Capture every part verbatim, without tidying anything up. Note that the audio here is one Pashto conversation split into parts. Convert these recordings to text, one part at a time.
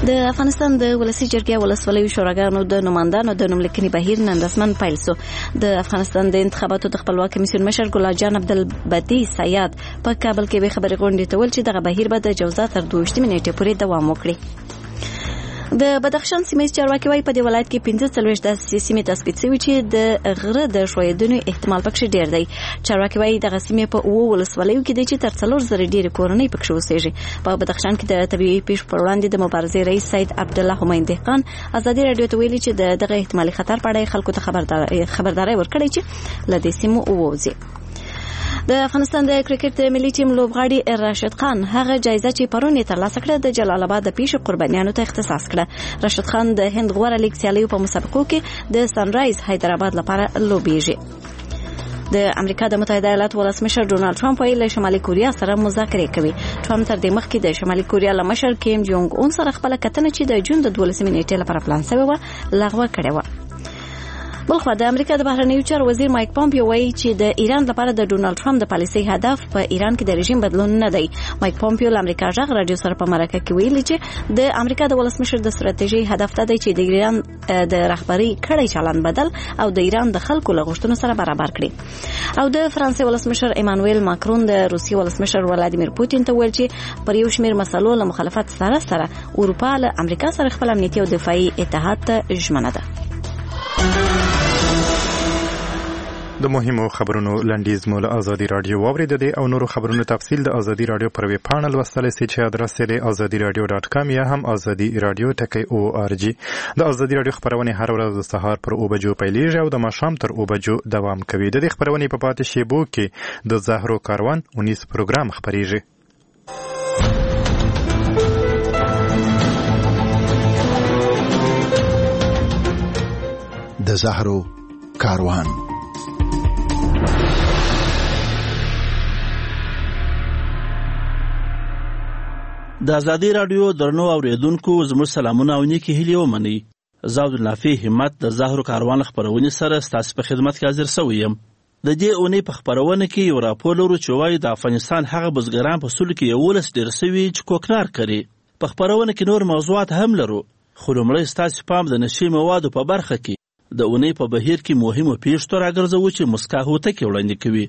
د افغانستان د ولسی جرګې ولسوالۍ شوراګانو د نمائندانو د نوملیکنې بهیر نن رسمن پیل شو. د افغانستان د انتخاباتو د خپلواک کمیسیون مشر ګلال جان عبدالبدی سیاد په کابل کې به خبري غونډې ته ویل چې دغه بهیر به د جوزا تر دوه نیټې پورې دوام وکړي. د بدخشان سیمه چارواکي وايي په دې ولایت کې پنځه څلوېښت د سیمې تثبیت شوي چې د غره د ښویېدنې احتمال پکې ډېر دی. چارواکي وايي دغه سیمې په اووه ولسوالیو کې دي چې تر څلور زره ډېرې کورنۍ پکې اوسېږي. په بدخشان کې د طبیعي پیښو پر وړاندې د مبارزې رئیس سید عبدالله همایون دهقان ازادي راډیو ته ویلي چې دغه احتمالي خطر په اړه خلکو ته خبرداري خبرداري ورکړي چې له دې سیمو ووځي. د افغانستان د کرکټ ملي ټیم لوبغاړي راشد خان هغه جایزه چې پرون یې ترلاسه کړه د جلال آباد د پیښې قربانیانو ته اختصاص کړه. راشد خان د هند غوره لیګ سیالیو په مسابقو کې د سنرایز حیدرآباد لپاره لوبېږي. د امریکا د متحده ایالاتو ولسمشر ډونالد ټرمپ وايي له شمالي کوریا سره مذاکرې کوي. ټرمپ تر دې مخکې د شمالي کوریا له مشر کیم جونګ اون سره خپل کتنه چې د جون د دولسمې نیټې لپاره پلان شوی و لغوه کړې و. بلخوا د امریکا د بهرنیو چارو وزیر مایک پومپیو وایي چې د ایران لپاره د ډونالد ټرمپ د پالیسۍ هدف په ایران کې د رژیم بدلون نه دی. مایک پومپیو له امریکا غږ راډیو سره په مرکه کې ویلي چې د امریکا د ولسمشر د ستراتیژي هدف دا دی چې د ایران د رهبري کړی چلند بدل او د ایران د خلکو له غوښتنو سره برابر کړي. او د فرانسې ولسمشر ایمانوئل ماکرون د روسي ولسمشر ولادیمیر پوتین ته ویل چې پر یو شمېر مسلو له مخالفت سره سره اروپا له امریکا سره خپل امنیتي او دفاعي اتحاد ته ژمنه ده. د مهمو خبرونو لنډیز مو له ازادي راډیو واوریدل او نورو خبرونو تفصیل د ازادي راډیو پر ویب پاڼه لوستلی سئ چې ادرس یې د ازادي راډیو ډاټ کام یا هم ازادي راډیو ټکی او ار جی. د ازادي راډیو خبرونه هر ورځ د سهار پر اوه بجو پیلېږي او د ماښام تر اوه بجو دوام کوي. د دې خبرونې په پاتې شیبو کې د زهرو کاروان اونیس پروګرام خبرېږي. د زهرو کاروان. د ازادي راډیو درنو اوریدونکو زموږ سلامونه او نیکی هیلې ومنئ. زه عبدالنافع همت د زهرو کاروان خپرونې سره ستاسو په خدمت کې حاضر شوی یم. د دې اونۍ په خپرونه کې یو راپور لرو چې وایي د افغانستان هغه بزګران په سلو کې یولس ډېر شوي چې کوکنار کري. په خپرونه کې نور موضوعات هم لرو خو لومړی ستاسو پام د نشي موادو په برخه کې د اونۍ په بهیر کې مهمو پیښو ته راګرځوو چې مسکا هوتکې وړاندې کوي.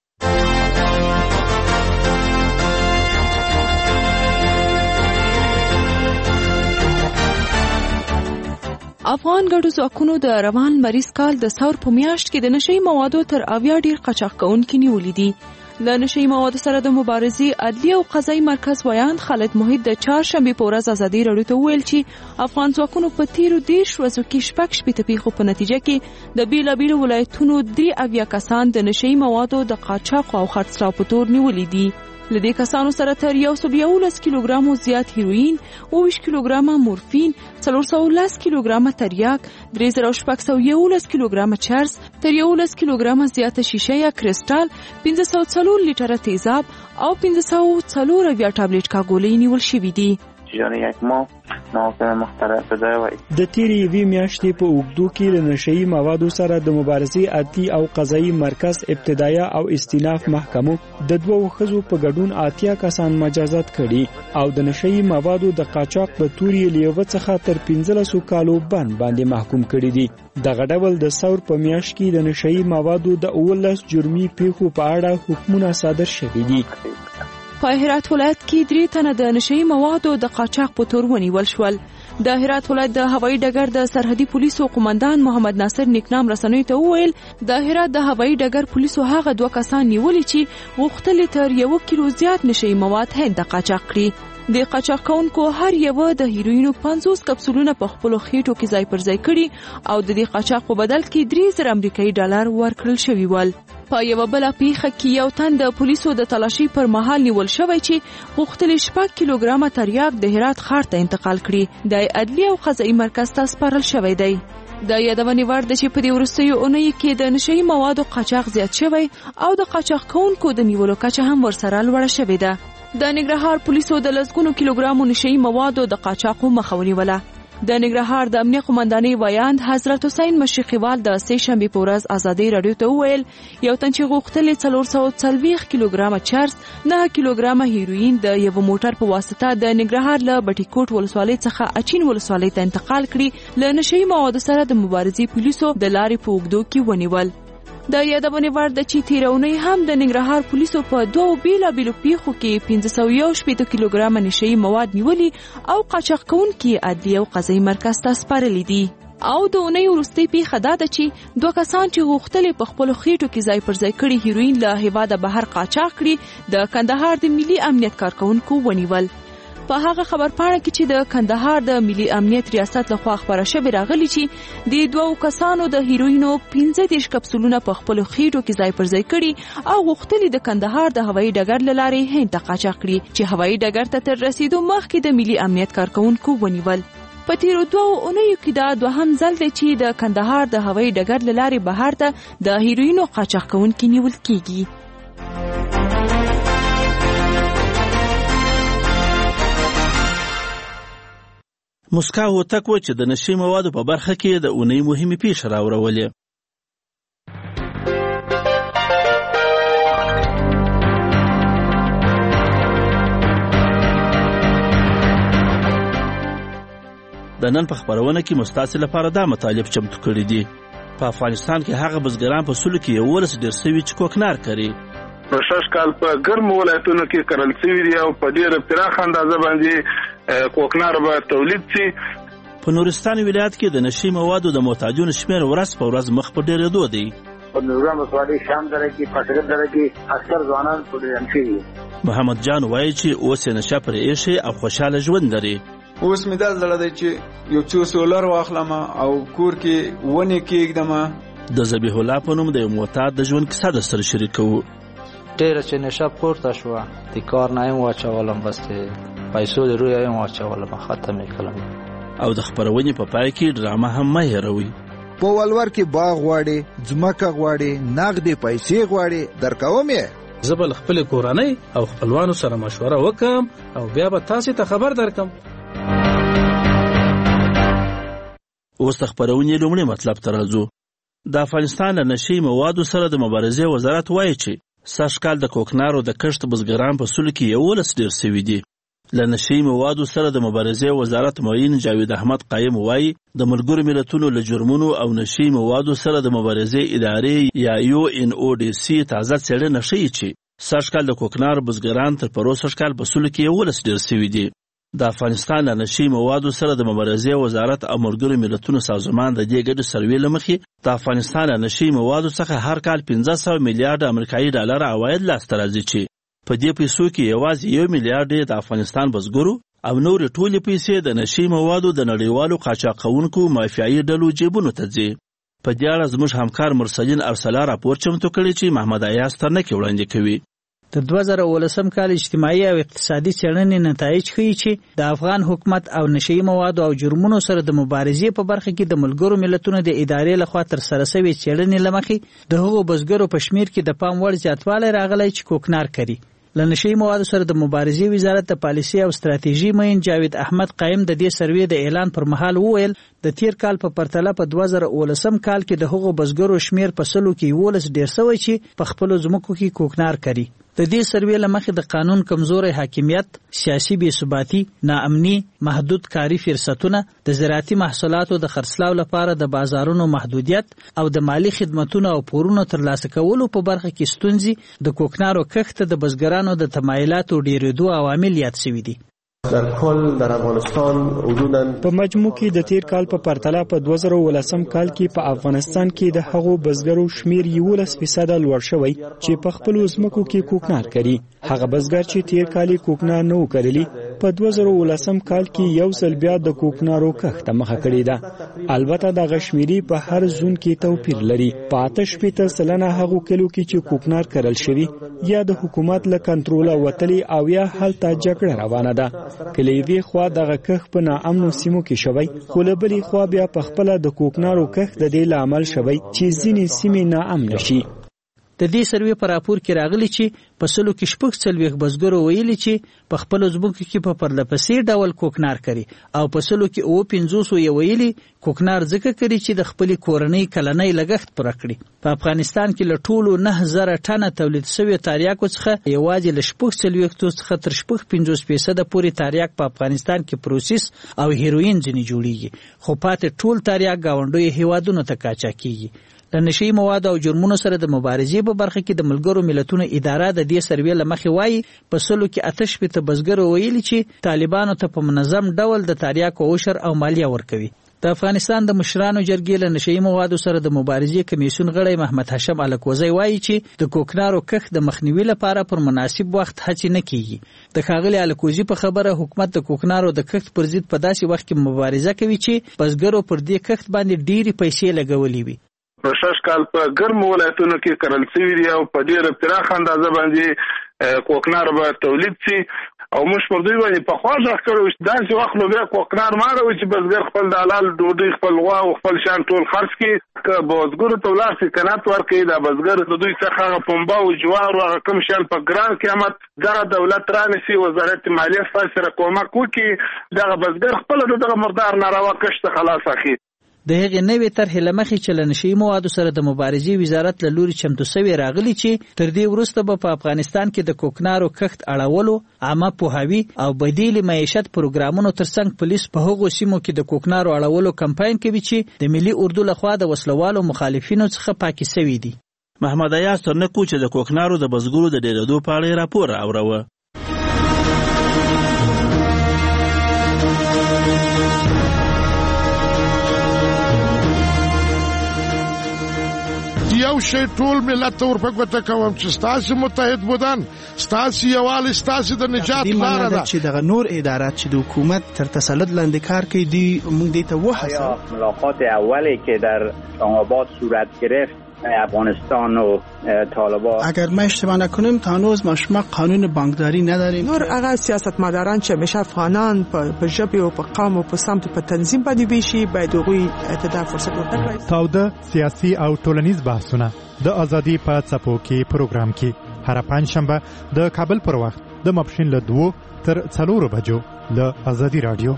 افغان ګډو ځواکونو د روان مریض کال د ثور په میاشت کې د نشي موادو تر اویا ډیر قاچاق کوونکي نیولي دي. د نشي موادو سره د مبارزې عدلي او قضایي مرکز ویاند خالد محیط د چهارشنبې په ورځ ازادي راډیو ته ویل چې افغان ځواکونو په تیرو دېرش ورځو کې شپږ شپېته پیښو په نتیجه کې د بېلابېلو ولایتونو درې اویا کسان د نشي موادو د قاچاق او خرڅلاو په تور نیولي دي. له دې کسانو سره تر یو سل یولس کیلوګرامو زیات هیروین، اوویشت کیلوګرامه مورفین، څلور سوه لس کیلوګرامه تریاک، درې زره شپږ سوه یولس کیلوګرامه چرس، تر یولس کیلوګرامه زیاته شیشه یا کریسټال، پنځه سوه څلور لیټره تیزاب او پنځه سوه څلور اویا ټابلیټ کاګولۍ نیول شوي دي. جاری یک ماه نوافع مختلف شده و د تیرې یوې میاشتې په اوږدو کې د نشهیي موادو سره د مبارزې عدلي او قضایي مرکز ابتدایه او استیناف محکمو د دوو ښځو په ګډون اتیا کسان مجازات کړي او د نشهیي موادو د قاچاق په تور یې له یوه څخه تر پنځلسو کالو بند باندې محکوم کړي دي. دغه ډول د ثور په میاشت کې د نشهیي موادو د اوولس جرمي پیښو په اړه حکمونه صادر شوي دي. په هرات ولایت کې درې تنه د نشهیي موادو د قاچاق په تور ونیول شول. د هرات ولایت د هوایي ډګر د سرحدي پولیسو قومندان محمد ناصر نیکنام رسنیو ته وویل د هرات د هوایي ډګر پولیسو هغه دوه کسان نیولي چې غوښتل تر یو کیلو زیات نشهیي مواد هند ته قاچاق کړي. د قاچاق کوونکو هر یو د هیروینو پنځوس کپسولونه په خپلو خېټو کې ځای پر ځای کړي او د دې قاچاق په بدل کې درې زره امریکایي ډالر ورکړل شوي ول. په یو بله پیښه کې یو تن د پولیسو د تلاشي پر مهال نیول شوی چې غوښتل شپږ کیلوګرامه تریاک د هرات ښار ته انتقال کړي. د عدلي او قضایي مرکز ته سپارل شوی دی. د یادونې وړ ده چې په دې وروستیو اونیو کې د نشهیي موادو قاچاق زیات شوی او د قاچاق کوونکو د نیولو کچه هم ورسره لوړه شوې ده. د ننګرهار پولیسو د لسګونو کیلوګرامو نشهیي موادو د قاچاقو مخه ونیوله. د ننګرهار د امنیه قومندانۍ ویاند حضرت حسین مشرقیوال د سه شنبې په ورځ ازادي رادیو ته وویل یو تن چې غوښتل څلور سوه څلوېښت کیلوګرامه چرس، نه کیلوګرامه هیروین د یو موټر په واسطه د ننګرهار له بټي کوټ ولسوالۍ څخه اچین ولسوالۍ ته انتقال کړي، له نشهیي موادو سره د مبارزې پولیسو د لارې په اوږدو کې ونیول. د یادونې وړ ده چې تېره اونۍ هم د ننګرهار پولیسو په دوو بېلابېلو پیښو کې پنځه سوه یو شپېته کیلوګرامه نشهیي مواد نیولي او قاچاق کوونکي عدلیې او قضایي مرکز ته سپارلي دي. او د اونۍ وروستۍ پیښه دا ده چې دوه کسان چې غوښتلې په خپلو خېټو کې ځای پر ځای کړي هیروین له هېواده بهر قاچاق کړي، د کندهار د ملي امنیت کارکوونکو ونیول. په هغه خبرپاڼه کې چې د کندهار د ملي امنیت ریاست لخوا خبره شوې راغلي چې د دوو کسانو د هیروینو پنځه دېرش کپسولونه په خپلو خېټو کې ځای پر ځای کړي او غوښتلي د کندهار د هوایي ډګر له لارې هند ته قاچاق کړي چې هوایي ډګر ته تر رسیدو مخکې د ملي امنیت کارکوونکو ونیول. په تیرو دوو اونیو کې دا دوهم ځل دی چې د کندهار د هوایي ډګر له لارې بهر ته د هیروینو قاچاق کوونکي نیول کیږي. موسکا هوتک و چې د نشي موادو په برخه کې د اونۍ مهمې پیښې راوړولې. د نن په خبرونه کې مستاسې لپاره دا مطالب چمتو کړي دي. په افغانستان کې هغه بزګران په سلو کې یولس ډېر سوي چې کوکنار کري. شش کال په ګرمو ولایتونو کې کرل شوي دي او په ډېره پراخه اندازه باندې کوکنار به تولید شي. په نورستان ولایت کې د نشي موادو د محتاجونو شمېر ورځ په ورځ مخ په ډېرېدو دی. په نورګرام ولسوالۍ شام دره کې پټګر دره کې اکثر ځوانان پروګرام شوي. محمد جان وایي چې اوس یې نشه پرې ایښې او خوشحاله ژوند لري. اوس مې دا زړه دی چې یو څو سولر واخلم او کور کې ونې کېږدم. د ذبیح الله په نوم د یو معتاد د ژوند کیسه درسره شریکوو. ډېره چې نشه پورته شوه د کار نه یم واچولم، بس د پیسو د روی یم واچولم، ختم یې کړم. او د خپرونې په پای کې ډرامه هم مه هېروئ. په ولور کې باغ غواړي، ځمکه غواړي، نغدې پیسې غواړي، درکوم یې. زه به له خپلې کورنۍ او خپلوانو سره مشوره وکړم او بیا به تاسې ته خبر درکړم. اوس د خپرونې لومړی مطلب ته راځو. د افغانستان له نشي موادو سره د مبارزې وزارت وایي چې سږ کال د کوکنارو د کښت بزګران په سلو کې یولس ډېر سوي دي. له نشي موادو سره د مبارزې وزارت معین جاوید احمد قایم وایي د ملګرو ملتونو له جرمونو او نشي موادو سره د مبارزې ادارې یا یو ان او ډي سي تازه څېړنه ښیي چې سږ کال د کوکنارو بزګران تر پروسږ کال په سلو کې یولس ډېر سوي دي. د افغانستان له نشي موادو سره د مبارزې وزارت او ملګرو ملتونو سازمان د دې ګډې سروې له مخې د افغانستان له نشي موادو څخه هر کال پنځه سوه میلیارډ امریکایي ډالر عواید لاسته راځي چې په دې پیسو کې یوازې یو میلیارډ د افغانستان بزګرو او نورې ټولې پیسې د نشي موادو د نړیوالو قاچاق کوونکو مافیایي ډلو جیبونو ته ځي. په دې اړه زموږ همکار مرسلین ارسلا راپور چمتو کړی چې محمد ایاز ترنکې وړاندې کوي. د دوه زره اوولسم کال اجتماعي او اقتصادي څېړنې نتایج ښیي چې د افغان حکومت او نشهیي موادو او جرمونو سره د مبارزې په برخه کې د ملګرو ملتونو د ادارې لخوا ترسره شوې څېړنې له مخې د هغو بزګرو په شمېر کې د پام وړ زیاتوالی راغلی چې کوکنار کوي. له نشهیي موادو سره د مبارزې وزارت د پالیسي او ستراتیژي معین جاوید احمد قایم د دې سروې د اعلان پر مهال وویل د تیر کال په پرتله په دوه زره اوولسم کال کې د هغو بزګرو شمېر په سلو کې یولس ډېر سوی چې په خپلو ځمکو کې کوکنار کوي. د دې سروې له مخې د قانون کمزوري حاکمیت، سیاسي بې ثباتي، ناامني، محدود کاري فرصتونه، د زراعتي محصولاتو د خرڅلاو لپاره د بازارونو محدودیت او د مالی خدمتونو او پورونو ترلاسه کولو په برخه کې ستونزې د کوکنارو کښت د بزګرانو د تمایلاتو ډېرېدو عوامل یاد شوي دي. در کل در افغانستان حدوداً په مجموع کې د تیر کال په پرتله په دوه زره اوولسم کال کې په افغانستان کې د هغو بزګرو شمیر یولس فیصده لوړ شوی چې په خپلو ځمکو کې کوکنار کوي. هغه بزګر چې تیر کال کوکنار نه و کرلی په دوه زره اوولسم کال کې یو ځل بیا د کوکنارو کښت مخه کړې ده. البته د غشمیري په هر زون کې توپیر لري. په اته شپېته سلنه هغو کلو کې چې کوکنار کرل شوی یا د حکومت له کنټروله وتلی او یا هلته جګړه روانه ده. کله یوې خوا دغه کښت په ناامنو سیمو کې شوی، خو له بلې خوا بیا په خپله د کوکنارو کښت د دې له امل شوی چې ځینې سیمې ناامنه شي. د دې سروې په راپور کې راغلي چې په سلو کې شپږ څلوېښت بزګرو ویلي چې په خپلو ځمکو کې په پرلهپسې ډول کوکنار کوي او په سلو کې اووه پنځوسو یې ویلي کوکنار ځکه کوي چې د خپلې کورنۍ کلنی لګښت پوره کړي. په افغانستان کې له ټولو نه زره ټنه تولید شویو تریاکو څخه یوازې له شپږ څلوېښتو څخه تر شپږ پنځوس فیصده پورې تریاک په افغانستان کې پروسس او هیروین ځینې جوړیږي، خو پاتې ټول تریاک ګاونډیو هیوادونو ته قاچاقېږي. د نشي موادو او جرمونو سره د مبارزې په برخه کې د ملګرو ملتونو اداره د دې سروې له مخې وایي په سلو کې اته شپېته بزګرو ویلي چې طالبانو ته په منظم ډول د تریاکو عشر او مالیه ورکوي. د افغانستان د مشرانو جرګې له نشي موادو سره د مبارزې کمیسیون غړی محمد هاشم الکوزی وایي چې د کوکنارو کښت د مخنیوي لپاره پر مناسب وخت هڅې نه کیږي. د ښاغلي الکوزي په خبره حکومت د کوکنارو د کښت پر ضد په داسې وخت کې مبارزه کوي چې بزګرو پر دې کښت باندې ډېرې پیسې لګولې وي. په شش کال په ګرم ولایتونو کې کرل شوي دي او په ډېره پراخه اندازه باندې کوکنار به تولید شي او موږ پر دوی باندې پخوا غږ کړی چې داسې وخت نو بیا کوکنار ما اړوي چې بزګر خپل د حلال ډوډۍ خپل غوا او خپل شیان ټول خرڅ کړي، که بزګرو ته ولاړ شي قناعت ورکړي دا بزګر د دوی څخه هغه پنبه او جوار او هغه کوم شیان په ګران قیمت دغه دولت رانیسي، وزارت مالیه ستاسو سره کومک وکړي، دغه بزګر خپله د دغه مردار ناروا کښت خلاص اخلي. د هغې نوې طرحې له مخې چې له نشي موادو سره د مبارزې وزارت له لوري چمتو سوی راغلي چې تر دې وروسته به په افغانستان کې د کوکنارو کښت اړولو، عامه پوهاوي او بدیل معیشت پروګرامونو ترڅنګ پولیس په هغو سیمو کې د کوکنارو اړولو کمپاین کوي چې د ملي اردو لخوا د وسلوالو مخالفینو څخه پاکې سوي دي. محمد ایاز ترنکو چې د کوکنارو د بزګرو د ډېرېدو په اړه راپور راوړوه. یو شی ټول ملت ته ورپګوته کوم چې ستاسو متحد بودن، ستاسو یووالی ستاسو د نجات لاره ده. چې دغه نور ادارات چې د حکومت تر تسلط لاندې کار کوي دی موږ دې ته وهڅوو. ملاقات اولی که در اسلام‌آباد صورت گرفت افغانستان و طالبان، اگر ما اشتباه نکنیم تا هنوز ما شما قانون بانکداری نداریم. نور هغه سیاستمداران چې همیشه افغانان په ژبه او په قوم او په سمت په تنظیم باندې ویشي باید هغوی ته فرصت ورکړي. تاوده سیاسي او ټولنیز بحثونه د ازادي په څپو کې پروګرام کې هر پنځشنبه د کابل پر وخت د ماپښین له دوو تر څلورو بجو له ازادي رادیو.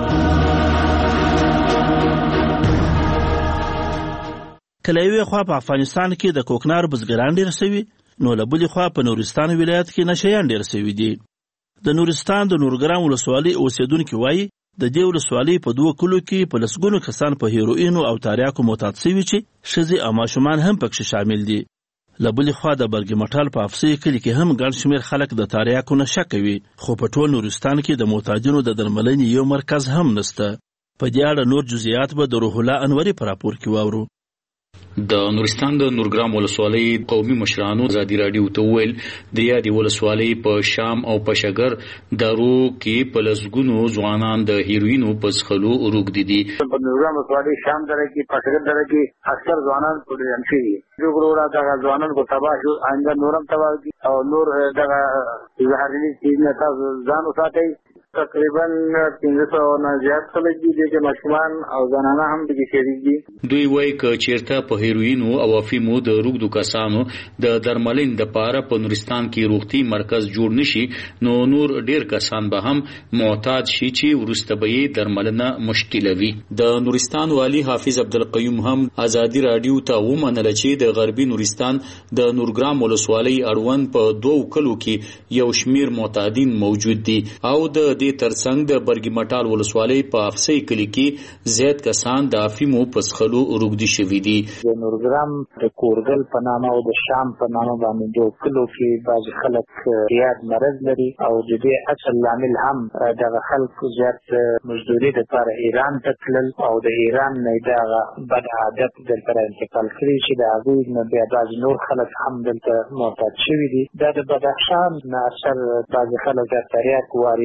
کله یوې خوا په افغانستان کې د کوکنارو بزګران ډېر سوي، نو له بلې خوا په نورستان ولایت کې نشیان ډېر سوي دي. د نورستان د نورګرام ولسوالۍ اوسېدونکي وایي د دې ولسوالۍ په دوه کلو کې په لسګونو کسان په هیروینو او تریاکو معتاد سوي چې ښځې او ماشومان هم پکښې شامل دي. له بلې خوا د برګ مټال په افسي کلي کې هم ګڼ شمېر خلک د تریاکو نشه کوي، خو په ټول نورستان کې د معتادینو د درملنې یو مرکز هم نشته. په دې اړه نور جزئیات به د روح الله انوري په راپور کې واورو. د نورستان د نورګرام ولسوالۍ قومي مشرانو ازادي راډیو ته وویل د یادې ولسوالۍ په شام او پشګر دارو کې په لسګونو ځوانان د هیروینو په څښلو روږدي دي. په نورګرام ولسوالۍ شام دره کې پشګر دره کې اکثر ځوانان پولیسان شوي دي. وګوره دغه ځوانان کو تباه شو، آینده نورم تباه دي او نور دغه زهرجنې چیزونه تاسو ځان وساتئ. تقریبا پنځه سوه نه زیات خلک دي چې ماشومان او زنانه هم پکې شریک دي. دوی وایي که چیرته په هیروینو او افیمو د روږدو کسانو د درملنې دپاره په نورستان کې روغتي مرکز جوړ نشي، نو نور ډیر کسان به هم معتاد شي چې وروسته به یې درملنه مشکله وي. د نورستان والي حافظ عبدالقیوم هم ازادي راډیو ته ومنله چې د غربي نورستان د نورګرام ولسوالۍ اړوند په دوو کلو کې یو شمیر معتادین موجود دي او د دې ترڅنګ د برګ مټال ولسوالۍ په افسي کلي کې زیات کسان د افیمو په څښلو روږدي شوي دي. د نورګرام د کورګل په نامه او د شام په نامه باندې دوه کلو کې بعضې خلک زیات مرض لري او د دې اصل لامل هم دغه خلک زیات مزدوري دپاره ایران ته تلل او د ایران نه دغه بد عادت دلته انتقال کړي چې د هغوی نه بیا بعضې نور خلک هم دلته معتاد شوي دي. دا د بدخشان نه اکثر بعضې خلک د تریاک واردوي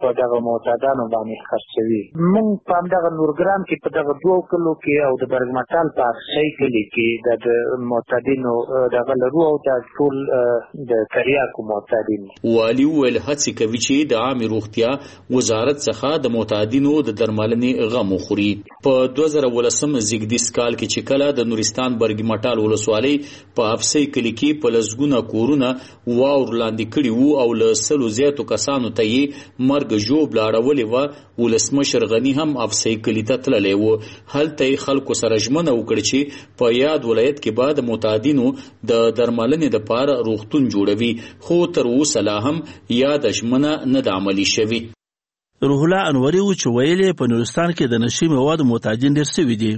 په دغه معتادانو باندې خرڅوي. موږ په همدغه نورګرام کې په دغه دوو کلو کې او د برګمټال په اخشۍ کلي کې د معتادینو دغه لرو او د ټول د تریاکو معتادین. والي ویل هڅې کوي چې د عامه روغتیا وزارت څخه د معتادینو د درملنې غم وخوري. په دوه زره ولسم زیږدیز کال کې چې کله د نورستان برګمټال ولسوالۍ په افسۍ کلي کې په لسګونه کورونه واور لاندې کړي وو او له سلو زیاتو کسانو ته یې مرګ ژوبله اړولې وه. ولسمشر غني هم افسۍ کلي ته تللی و. هلته یې خلکو سره ژمنه وکړه چې په یاد ولایت کې به د معتادینو د درملنې دپاره روغتون جوړوي، خو تر اوسه لا هم یاده ژمنه نه ده عملي شوې. روح الله انوري و چې ویل یې په نورستان کې د نشي موادو معتادین ډېر سوي دي.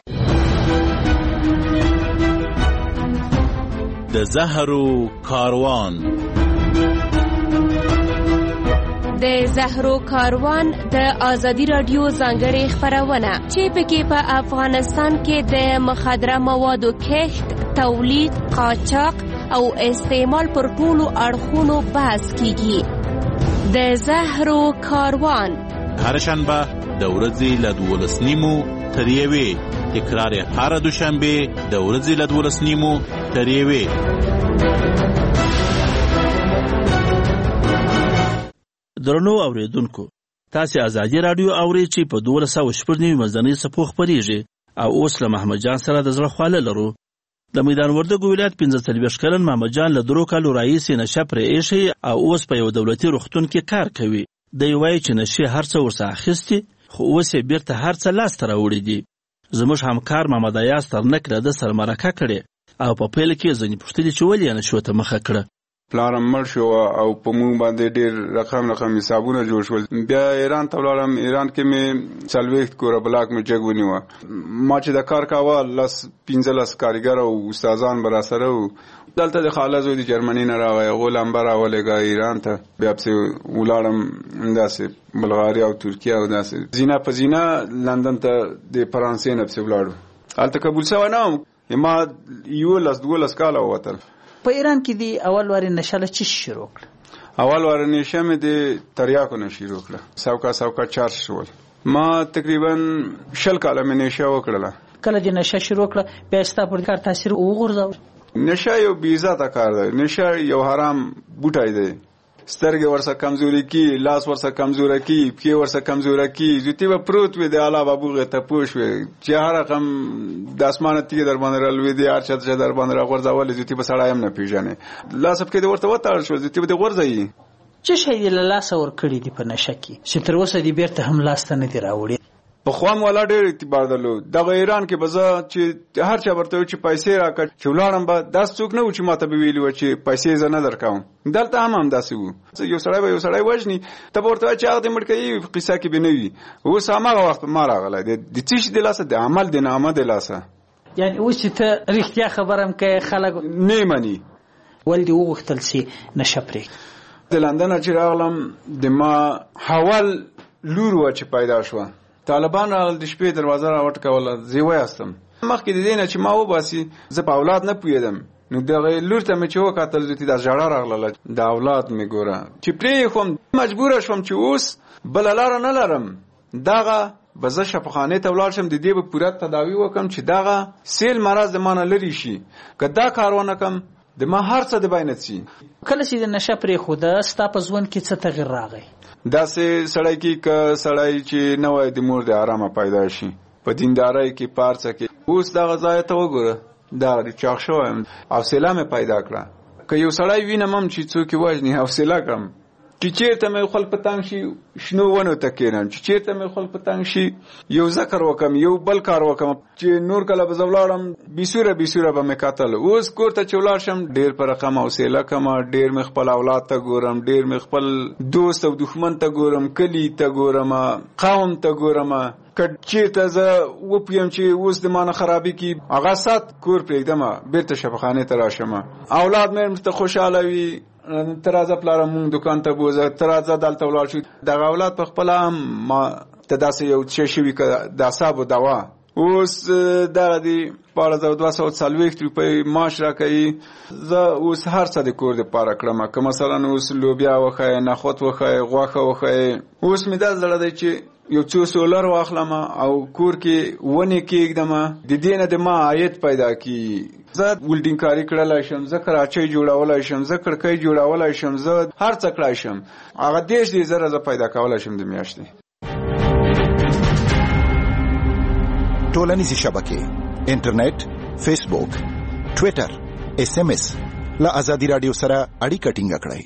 د زهرو کاروان د زهرو کاروان د ازادي رادیو ځانګړې خپرونه چې پکې په افغانستان کې د مخدره موادو کښت، تولید، قاچاق او استعمال پر ټولو اړخونو بحث کیږي. د زهرو کاروان هر شنبه د ورځې له دولس نیمو تر یوې، تکرار یې هره دوشنبه د ورځې له دولس نیمو تر یوې. درنو اوریدونکو، تاسې ازادي رادیو اورئ چې په دولس سوه شپږ نوي منځنۍ څپو خپرېږي او اوس له محمد جان سره د زړه خواله لرو. د میدان وردګو ولایت پنځه څلوېښت کلن محمد جان له درو کالو راهیسې نشه پرې ایښی او اوس په یو دولتي روغتون کې کار کوي. دی وایي چې نشې هر څه ورڅخه اخیستي، خو اوس یې بیرته هر څه لاسته راوړي دي. زموږ همکار محمد ایاز ترنک له ده سره مرکه کړې او په پیل کې یې ځینې پوښتلي چې ولې یې نشو ته مخه کړه. پلارم مړ شو او په مونږ باندې ډېر رقم رقم حسابونه جوړ شول. بیا ایران ته ولاړم. ایران کې مې څلوېښت کوره بلاک مې جګ ونیوه. ما چې د کار کاوه لس پنځلس کارګر او استادان به راسره وو. دلته د خاله زوی د جرمني نه راغی، هغو لمبه راولېږه ایران ته. بیا پسې ولاړم داسې بلغاریا او ترکیه او داسې زینه په زینه لندن ته د فرانسې نه پسې ولاړو. هلته قبول سوی نه وم. ما یولس دولس کاله ووتل. په ایران کې دی اول واري نشه له څه شروع کړه؟ اول واري نشه مې د تریاکو نه شروع کړه. سوکا سوکا چارج شول. ما تقریبا شل کاله مې نشه وکړله. کله چې نشه شروع کړه بیا ستا پر کار تاثیر وغورځاوه؟ نشه یو بې عزته کار دی. نشه یو حرام بوټی دی. سترګې ورسره کمزوري کی، لاس ورسره کمزوره کی، پښې ورسره کمزوره کی. زوتی به پروت وي د اعلی بابوغې ته پوه شوې چې هر رقم د اسمانه تیږې در باندې رالوېدې، هر چا چې در باندې راغورځولې زوتی به سړی هم نه پېژنې. لاس پښې دې ورته وتړل شول، زوتی به دې غورځوي. څه شی دې له لاسه ورکړي دي په نشه کې چې تر اوسه دې بیرته هم لاسته نه دي راوړي؟ پخوا مې والا ډېر اعتبار درلود. دغه ایران کې به زه چې هر چا ورته وایي چې پیسې راکړه چې ولاړم به داسې څوک نه و چې ما ته به ویلي وه چې پیسې زه نه درکوم. دلته هم همداسې وو. یو سړی به یو سړی وژني، ته به ورته وایې چې هغه دې مړ کوي، قصه کې به نه وي. اوس هماغه وخت ما راغلی د څه شي د لاسه، د عمل د نامه د لاسه. یعنې اوس چې ته رښتیا خبره هم کوې خلک نه مني. ولې دې وغوښتل چې نشه پرېږدي؟ د لندن چې راغلم د ما حول لور وه چې پیدا شوه. طالبان راغل، د شپې دروازه را وټکوله. زه وایستم مخکې د دې نه چې ما وباسي زه په اولاد نه پوهېدم. نو دغه لور ته مې چې وکتل زوتې دا ژړا راغله د اولاد مې ګوره چې پرېښوم. مجبوره شوم چې اوس بله لاره نه لرم. دغه به زه شفاخانې ته ولاړ شم، د دې به پوره تداوي وکړم چې دغه سیل مرض د ما نه لرې شي. که دا کار ونه کړم د ما هر څه د بینه څي. کله چې د نشه پرېښوده ستا په ژوند کې څه تغیر راغی؟ داسې سړی کې که سړی چې نه وای د مور د آرامه پیدا شي په دیندارۍ کې پارڅه کې. اوس دغه ځای ته وګوره، دغه چاق شوی یم. حوصله مې پیدا کړه. که یو سړی وینم هم چې څوک یې وژني حوصله کړم. چې چېرته مې خپل په تنګ شي شنو ونو ته کښېنم، چې چېرته مې خپل په تنګ شي یو ذکر وکړم، یو بل کار وکړم. چې نور کله به زه ولاړم بیسوره بیسوره به مې کتل. اوس کور ته چې ولاړ شم ډېر په رقم حوصله کمه. ډېر مې خپل اولاد ته ګورم، ډېر مې خپل دوست او دښمن ته ګورم، کلي ته ګورم، قوم ته ګورم. که چېرته زه وپویم چې اوس د ما نه خرابي کي هغه سات کور پرېږدم، بېرته شفاخانې ته راشم. اولاد مې ورته خوشحاله وي. ته راځه پلاره مونږ دکان ته بوځه، ته راځه دلته ولاړ شو. دغه اولاد په خپله هم ما ته داسې یو څه شوي که د اعصابو دوا اوس دغه دی شپاړس زره دوه سوه څلوېښت روپۍ معاش راکوي. زه اوس هر څه د کور دپاره کړم، که مثلا اوس لوبیا وښیې، نخود وښیې، غوښه وښیې. اوس مې دا زړه دی چې یو څو سولر واخلم او کور کې ونې کېږدم، د دې نه د ما عاید پیدا کېږي. زه ولډینګ کاري کړلی شم، زه کراچۍ جوړولی شم، زه کړکۍ جوړولی شم، زه هر څه کړی شم. هغه دېرش دېرش زره زه پیدا کولی شم د میاشتې. ټولنیزې شبکې، انټرنیټ، فیسبوک، ټویټر، اس ام اس له ازادي راډیو سره اړیکه ټینګه کړئ.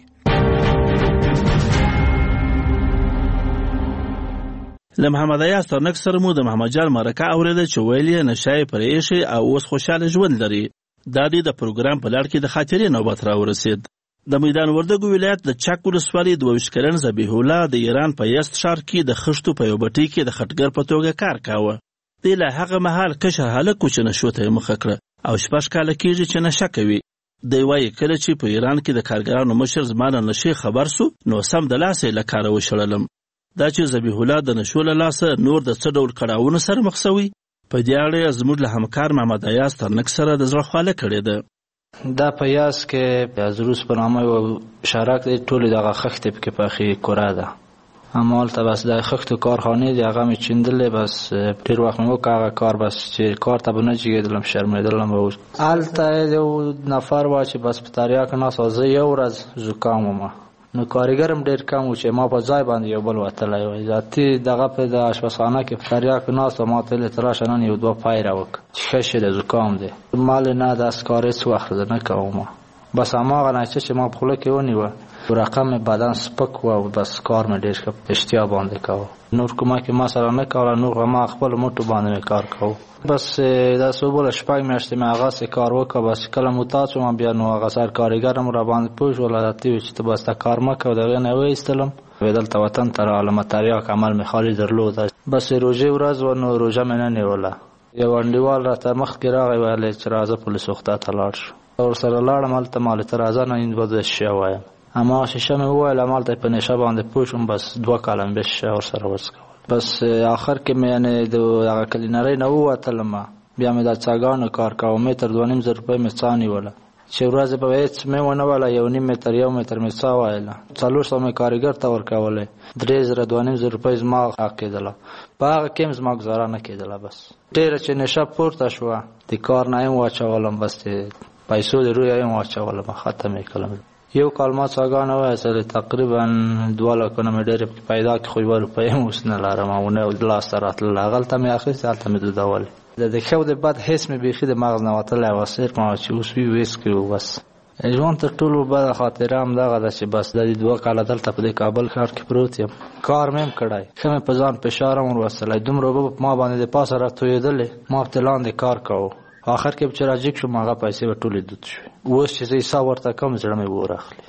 له محمد ایاز ترنک سره مو د محمد جان مرکه اورېده چې ویل یې نشه یې پرې ایښې او اوس خوشحاله ژوند لري. دا دې د پروګرام په لړ کې د خاطرې نوبت راورسېد. د میدان وردګو ولایت د چک ولسوالۍ دوه ویشت کلن ذبیح الله د ایران په یزد ښار کې د خښتو په یو بټۍ کې د خټګر په توګه کار کاوه. دی له هغه مهال کشر هلک و چې نشو ته یې مخه کړه او شپږ کاله کېږي چې نشه کوي. دی وایي کله چې په ایران کې د کارګرانو مشر زما له نشې خبر سو نو سم د لاسه یې له کاره وشړلم. دا چې ذبیح الله د نشو له لاسه نور د څه ډول کړاوونو سره مخ سوی، په دې اړه زموږ له همکار محمد ایاز ترنک سره د زړه خواله کړې ده. دا په یاز کې ازروس په نامه یو شارک دی، ټولې دغه خښتې پکې پخې کوره ده. همالته بس د خښتو کارخانې دي، هغه مې چیندلې. بس ډېر وخت مې وکړ هغه کار، بس چې کار ته به نه جګېدلم، شرمېدلم. اوس هلته یو نفر و چې بس په تریاک ناست و، زه یو ورځ زکام وم، نو کارګر هم ډېر کم و چې ما په ځای باندې یو بل وتلی و. ذاتي دغه په د اشپزخانه کې په تریاک ناست و، ما ته ویلې ته راشه نن یو دوه پایره وکړه چې ښه شي د زکام دی. ما ویلې نه داسې کار هېڅ وخت زه نه کوم. بس هماغه نتیجه چې ما په خوله کې ونیوه، رقم بدن سپک و او بس کار مې ډېر ښه په اشتیا باندې کوه. نور کومک ما سره نه کوله، نور ما خپل موټو باندې مې کار کوه. بس داسې وبوله شپږ میاشتې مې هغسې کار وکړه. بس کله معتاد شوم بیا نو هغه سرکارګر هم را باندې پوه شول، راته ویل چې ته بس ته کار مه کوه. د هغې نه وایستلم، دلته وطن ته راغلم. تریاک عمل مې خالي درلوده. بس روژې ورځ و نو روژه مې نه نیوله. یو انډیوال راته مخکې راغی، ویل چې راځه پولیس روغتیا ته لاړ شو. ورسره لاړم، هلته ما ورته راځه نه این به زه شیشه وایم. اما شیشه مې وویل، همالته په نشه باندې پوه شوم. بس دوه کاله مې بیا شیشه ورسره وڅکول. بس آخر کې مې یعنې د هغه کلینرۍ نه ووتلم، بیا مې د څاګانو کار کوه. متر دوه نیم زره روپۍ مې څا نیوله چې ورځې به هېڅ مې ونه وله. یو نیم متر یو متر مې څا وایله. څلور سوه مې کارګر ته ورکولی، درې زره دوه نیم زره روپۍ زما حق کېدله. په هغه کې هم زما ګزاره نه کېدله. بس ډېره چې نشه پورته شوه، د کار نه یم واچولم، بس د پیسو د رویه یم واچولم، ختم یې کړم. یو کال ما څاګانه وایستلې، تقریبا دوه لکونه مې ډېرې پکې پیدا کړې، خو یوه روپۍ هم اوس نه لرم او نه لاسته راتلله. هغلته مې اخیستې، هلته مې دودولې. د ښه او د بد حس مې بیخي د مغز نه وتلی و. صرف ما چې اوس وي ویس کړي و. بس ژوند تر ټولو بده خاطره هم دغه ده چې بس د دې دوه کاله دلته په دې کابل ښار کې پروت یم. کار مې هم کړی، ښه مې په ځان فشار هم وروستلی. دومره اوبه په ما باندې د پاسه راتویېدلې، ما ورته لاندې کار کوو. آخر کې چې راجګ شوم، هغه پیسې به ټولې دود شوې. اوس چې زه حساب ورته کوم، زړه مې اور اخلي.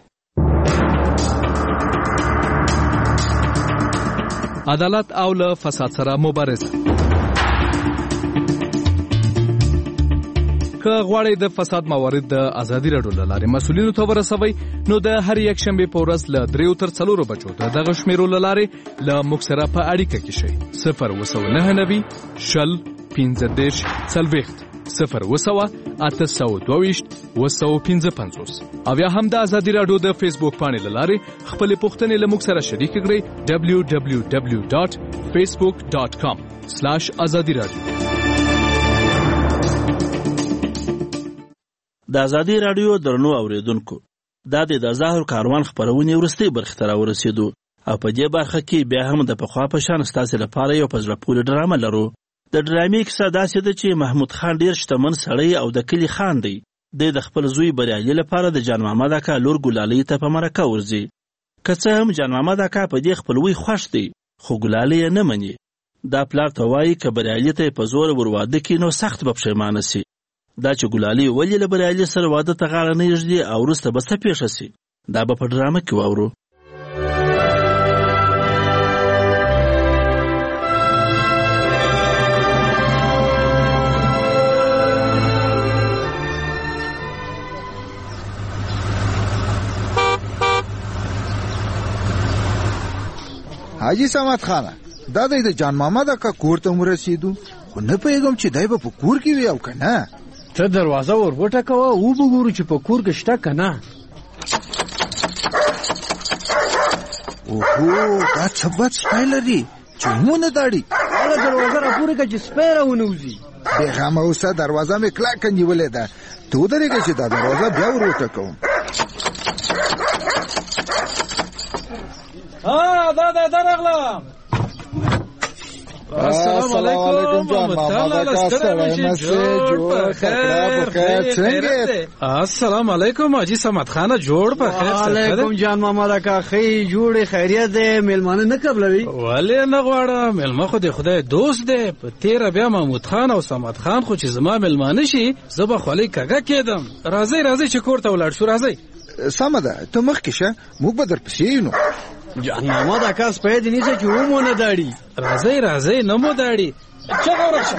عدالت او له فساد سره مبارزه. که غواړئ د فساد موارد د ازادي راډیو له لارې مسؤلینو ته ورسوئ، نو د هر یک شنبې په ورځ له دریو تر څلورو بجو د دغه شمیرو له لارې له موږ سره په اړیکه کې شئ. صفر اووه سوه نهه نوي شل پنځه دېرش څلوېښت، صفر اووه سوه اته سوه دوه ویشت اووه سوه پنځه پنځوس. او یا هم د ازادي راډیو د فیسبوک پاڼې له لارې خپلې پوښتنې له موږ سره شریکې کړئ. ډبلیو ډبلیو ډبلیو ډاټ فیسبوک ډاټ کام سلاش ازادي راډیو. د ازادي راډیو درنو اوریدونکو، دا د ظاهر کاروان خپرونې وروستۍ برخې ته راورسېدو او په دې برخه کې بیا هم د پخوا په شان ستاسې لپاره یو په زړه پورې ډرامه لرو. د ډرامې کیسه داسې ده چې محمود خان ډېر شتمن سړی او د کلي خان دی. دی د خپل زوی بریالي لپاره د جان محمد اکا لور ګلالۍ ته په مرکه ورځي. که څه هم جان محمد اکا په دې خپلوۍ خوښ دی، خو ګلالۍ یې نه مني. دا پلار ته وایي که بریالي ته یې په زور ور واده کړي نو سخت به پښیمانه سي. دا چې ګلالۍ ولې له بریالي سره واده ته غاړه نه ږدي او وروسته به څه پېښه سي، دا به په ډرامه کې واورو. حاجی صمد خانه، دا د جان محمد اکا کور ته ورسېدو. خو نه پوهېږم چې دی به په کور کې وي او که نه. ته دروازه ور وټکوه او وګورو چې په کور کې شته که نه. اوهو دا څه بد سپی لري چې ومونه داړي. هغه دروازه راپورې کړه چې سپی راونوځي. بېغمه اوسه، دروازه مې کلکه نیولې ده. ته ودرېږه چې دا دروازه بیا ور وټکوم. ها دا دا درغلم. السلام علیکم محمد السلام علیکم حاجی صمد خان جوړ په خیر. وعلیکم جان محمد اکا خی جوړ خیریت ده. ملمانه نه قبلوي ولې نه غواړم؟ ملما خو د خدای دوست دی. په تیر بیا محمود خان او صمد خان خو چې زما ملمانه شي زه به خولۍ کږه کېدم. راځئ راځئ چې کور ته ولاړ شو. راځئ. سمه ده، ته مخکې شه، موږ به درپسې یو. جان محمد اکا سپی دې نیسه چې ومونه داړي. راځئ راځئ نه مو داړي. چغه ورشه.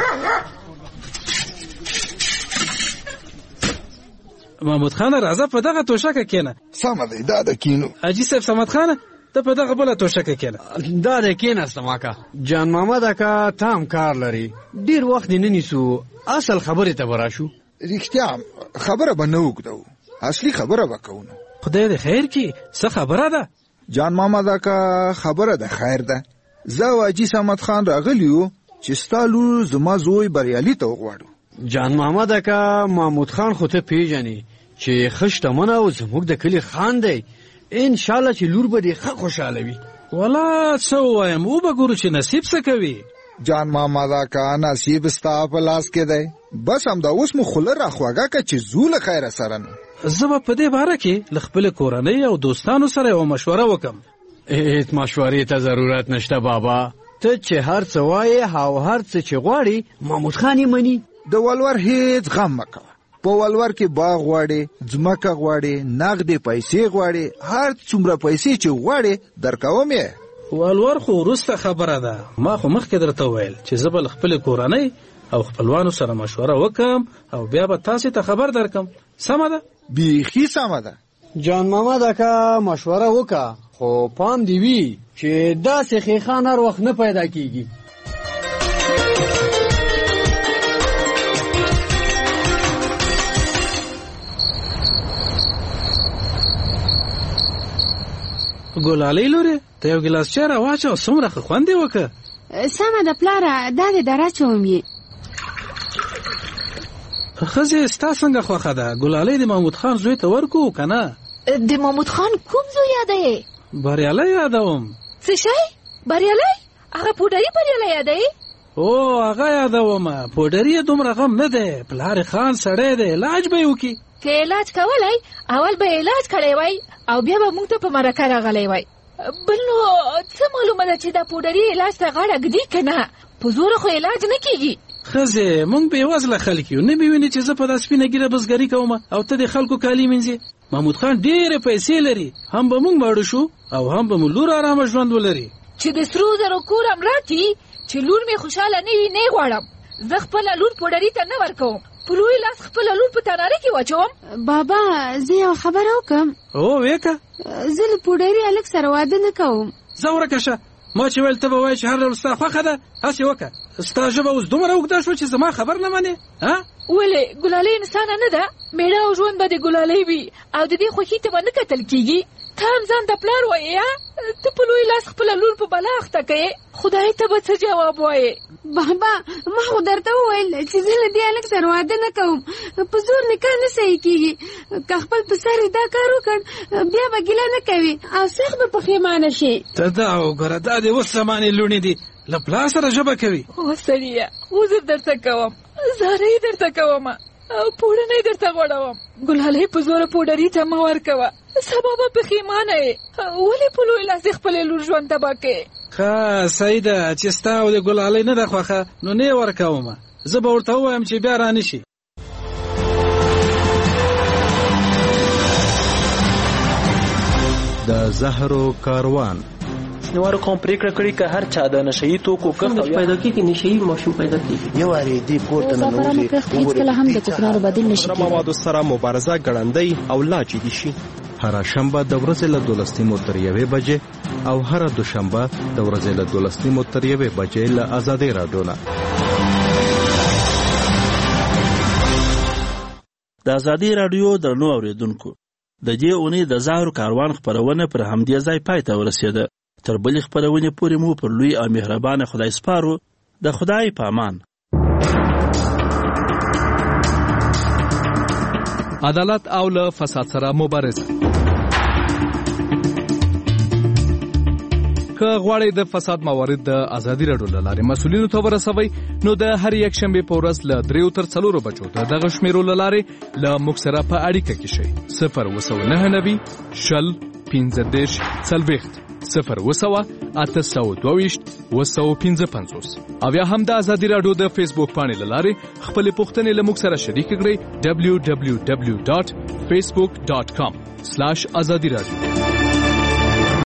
محمود خان راځه په دغه توشکه کېنه. سمه ده، دا ده کینو. حاجي صاحب صمد خان ته په دغه بله توشکه کېنه. دا ده کېناستم اکا. جان محمد اکا تام کار لري، ډېر وخت نه نیسو. اصل خبرې ته به راشو. رښتیا خبره به نه اوږدوو، اصلي خبره به کوو. خدای دې خیر کړي. څه خبره ده؟ جان محمد اکا خبره ده خیر ده. زه او حاجي صمد خان راغلی یو چې ستا لور زما زوی بریالي ته وغواړو. جان محمد اکا محمود خان خو ته پیژنې چې ښه شتمنه او زموږ د کلي خان دی. انشاءالله چې لور به دې ښه خوشحاله وي. والا څه ووایم، وبه ګورو چې نصیب څه کوي. جان محمد اکا نصیب ستا په لاس کې دی. بس همدا اوس مو خوله راخواږه که چې زو له خیره سره نو. زه به په دې باره کې له خپلې کورنۍ او دوستانو سره یوه مشوره وکم. هیڅ مشورې ته ضرورت نشته بابا. ته چې هر څه وایې او هر څه چې غواړي محمود خان یې مني. د ولور هیڅ غم مه کوه. په ولور کې باغ غواړې، ځمکه غواړې، نغدې پیسې غواړې، هر څومره پیسې چې غواړې درکوم یې. ولور خو وروسته خبره ده. ما خو مخکې درته وویل چې زه به له خپلې کورنۍ او خپلوانو سره مشوره وکم او بیا به تاسې ته خبر درکم. سمه ده؟ بیخي سمه ده. جان محمد اکا مشوره وکا، خو پام دی وی چې داسې خیخان هر وخت نه پیدا کیږي. ګلالۍ لورې ته یو ګیلاس چای راواچوه. څومره ښه خوند یې وکړه. سمه ده پلاره، دا دې دراچوم یې. ښځې ستا څنګه خوښه ده؟ ګلالۍ د محمود خان زوی ته ورکو که نه؟ د محمود خان کوم زوی یادوې؟ بریالی یادوم. څه شی؟ بریالی؟ هغه پوډري بریالی یادوې؟ او هغه یادومه. پوډري یې دومره غم نه دی. پلار خان سړی دی، علاج به یې وکړي. که علاج کولی اول به علاج کړی وای او بیا به موږ ته په مرکه راغلی وای. بل نو څه معلومه ده چې دا پوډري علاج ته غاړه ږدي که نه؟ په زوره خو علاج نه کېږي. ښځې موږ بېوزله خلک یو، نه مې وینې چې زه په دا سپینه ګیره بزګري کوم او ته د خلکو کالي مینځې. محمود خان ډېرې پیسې لري، هم به موږ ماړه شو او هم به مو لور ارامه ژوند ولري. چې د سرو زرو کور هم راکړي چې لور مې خوشحاله نه وي نه غواړم. زه خپله لور پوډري ته نه ورکوم. په لوی لاس خپله لور په تناره کې واچوم. بابا زه یو خبره وکړم. او ویکه. زه له پوډري هلک سره واده نه کوم. ځه ورکه شه. ما چې ویل ته به وایې چې هر ډول ستا خوښه ده، هسې وکړه. ستا ژبه اوس دومره اوږده شوه چې زما خبر نه منې. ولې ګلالۍ انسانه نه ده؟ میړه او ژوند به د ګلالۍ وي او د دې خوښي ته به نه کتل کېږي. ته هم ځان ته پلار وایې. ته په لوی لاس خپله لور په بلا اخته کوې. خدای ته به څه جواب وایې؟ بابا ما خو درته وویل چې زه له دې هلک سره واده نه کوم. په زور نکاح نه صحیح کېږي. که خپل په سر یې دا کار وکړ بیا به ګیله نه کوي او سخت به پښیمانه شي. ته دا وګوره، دا دې اوس زمانې لوڼې دي، له پلار سره ژبه کوي. او سړیه عذر درته کوم، زارۍ درته کوم او پوړنۍ درته غوړوم. ګلالۍ په زوره پوډري ته مه ورکوه، سبا به پښیمانه یې. ولې په لوی لاس دې خپلې لور ژوند تباه کوې؟ ښه صحیح ده چې ستا او د ګلالۍ نه ده خوښه نو نه یې ورکومه. زه به ورته ووایم چې بیا را نه شي. د زهرو کاروان نوارو کوم پریکړه کړې که هر چا د نشئی توکو کښت پیدا کیږي نشئی ماشوم پیدا کیږي. یو اړې دی پورته نه نوځي هیڅ کله هم د کوکنارو بدیل نشي کېږي. موادو سره مبارزه ګړندۍ او لا جدي شي. هر شنبه د ورځې له دولس نیمو تر یوې بجې او هر دوشنبه د ورځې له دولس نیمو تر یوې بجې له آزادۍ راډیو نه. د ازادي رادیو درنو اوریدونکو د دې اونۍ د زهرو کاروان خپرونه پر همدې ځای پای ته ورسېده. تر بلې خپرونې پورې مو پر لوی او مهربانه خدای سپارو. د خدای په امان. عدالت او له فساد سره مبارزه. که غواړئ د فساد موارد د ازادي راډیو له لارې مسؤلینو ته ورسوئ نو د هر یک شنبې په ورځ له دریو تر څلورو بجو د دغه شمیرو له لارې له موږ سره په اړیکه کې شئ. صفر اووه سوه نهه نوي شل پنځه دېرش څلوېښت صفر اووه سوه اته سوه دوه ویشت اووه سوه پنځه پنځوس او یا هم د ازادي راډیو د فیسبوک پاڼې له لارې خپلې پوښتنې له موږ سره شریکې کړئ. ډبلیو ډبلیو ډبلیو ډاټ فیسبوک ډاټ کام سلاش ازادي راډیو